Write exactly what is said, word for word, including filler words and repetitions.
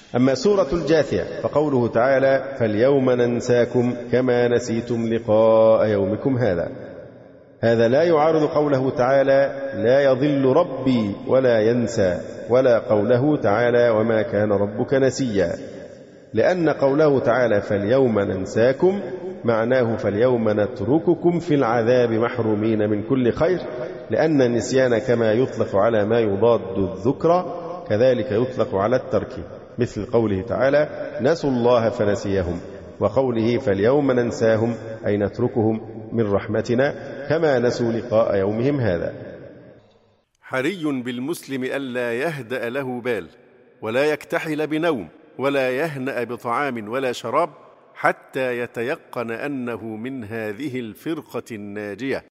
أما سورة الجاثية فقوله تعالى فاليوم ننساكم كما نسيتم لقاء يومكم هذا، هذا لا يعارض قوله تعالى لا يضل ربي ولا ينسى، ولا قوله تعالى وما كان ربك نسيا، لأن قوله تعالى فاليوم ننساكم معناه فاليوم نترككم في العذاب محرومين من كل خير، لأن النسيان كما يطلق على ما يضاد الذكر كذلك يطلق على الترك، مثل قوله تعالى نسوا الله فنسيهم، وقوله فاليوم ننساهم أي نتركهم من رحمتنا كما نسوا لقاء يومهم هذا. حري بالمسلم ألا يهدأ له بال، ولا يكتحل بنوم، ولا يهنأ بطعام ولا شراب، حتى يتيقن أنه من هذه الفرقة الناجية.